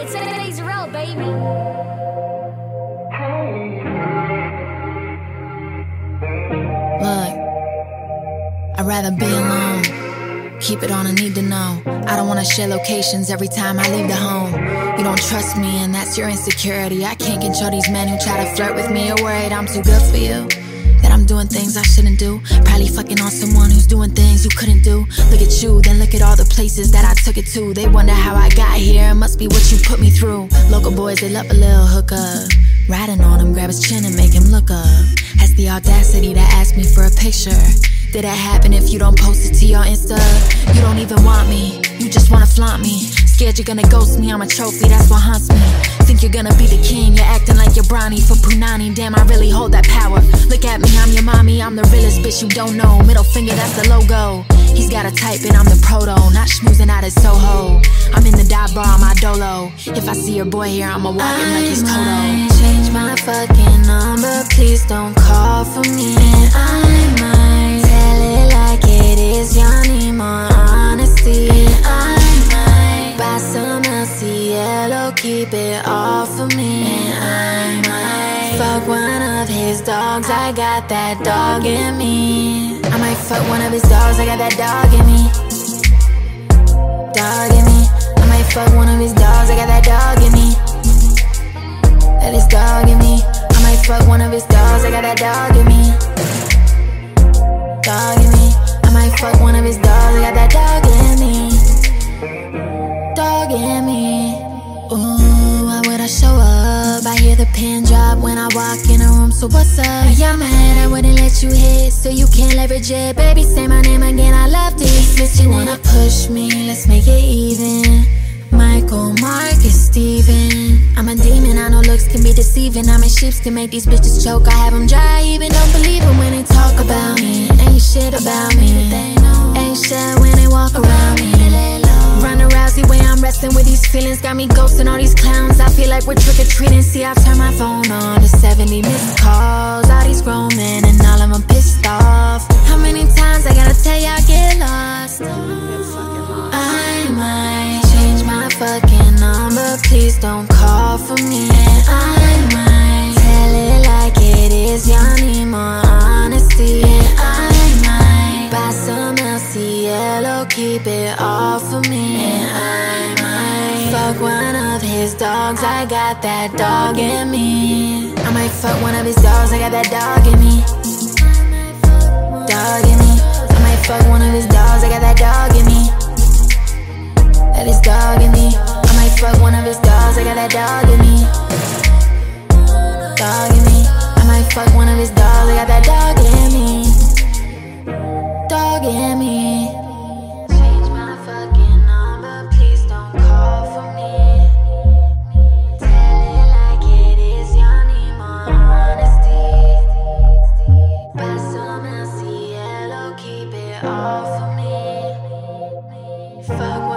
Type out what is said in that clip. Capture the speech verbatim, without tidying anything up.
It's Azrael, baby. Look, I'd rather be alone. Keep it on a need to know. I don't wanna share locations every time I leave the home. You don't trust me and that's your insecurity. I can't control these men who try to flirt with me. You're worried I'm too good for you, that I'm doing things I shouldn't do. Probably fucking on someone who's doing things you couldn't do. Look at you, then look at all the places that I took it to. They wonder how I got here, it must be what you put me through. Local boys, they love a little hookup. Riding on him, grab his chin and make him look up. Has the audacity to ask me for a picture. Did that happen if you don't post it to your Insta? You don't even want me, you just wanna flaunt me. Scared you're gonna ghost me, I'm a trophy, that's what haunts me. Think you're gonna be the king, you're acting like you're brownie for Punani. Damn, I really hold that power. Look at me, I'm your mommy, I'm the realest bitch you don't know. Middle finger, that's the logo. He's got a type and I'm the proto, not schmoozing out his Soho. I'm in the dive bar on my dolo. If I see your boy here, I'ma walk him like he's Toto. I might change my fucking number, please don't call for me. And I might tell it like it is, y'all need more honesty. And I might buy some L C L O, keep it all for me. And I might fuck one of his dogs, I got that dog in me. I might fuck one of his dogs, I got that dog in me. Dog in me. I might fuck one of his dogs, I got that dog in me. That is dog in me. I might fuck one of his dogs, I got that dog in me. Dog in me. I might fuck one of his dogs, I got that dog in me. Dog in me. Ooh, why would I show up? I hear the pin drop when I walk in a room, so what's up? Yeah, mad I wouldn't let you hit, so you can't leverage it. Baby, say my name again, I love this. Miss you wanna push me, let's make it even. Michael, Marcus, Steven. I'm a demon, I know looks can be deceiving. I'm in sheeps, can make these bitches choke. I have them dry, even don't believe them when they talk about me. Ain't shit about me, ain't shit when they walk around me. Ronda Rousey, way I'm wrestling with these feelings. Got me ghosting all these clowns, I feel like we're trick-or-treating. See, I've turned my phone on to seventy missed calls. All these grown men and all of them pissed off. How many times I gotta tell y'all get lost? I might change my fucking number, please don't call for me. And I might tell it like it is, y'all need more honesty. And I might buy some L C L O, keep it all for me. And I might fuck one of his dogs, I got that dog in me. I might fuck one of his dogs, I got that dog in me. Dog in me. I might fuck one of his dogs, I got that dog in me. That is dog in me. I might fuck one of his dogs, I got that dog in me. Dog in me. I might fuck one of his dogs, I got that dog in me. Dog in me. Change my fucking number, please don't call for me. Tell it like it is, y'all need more honesty. Buy some L C L O, keep it all for me. Fuck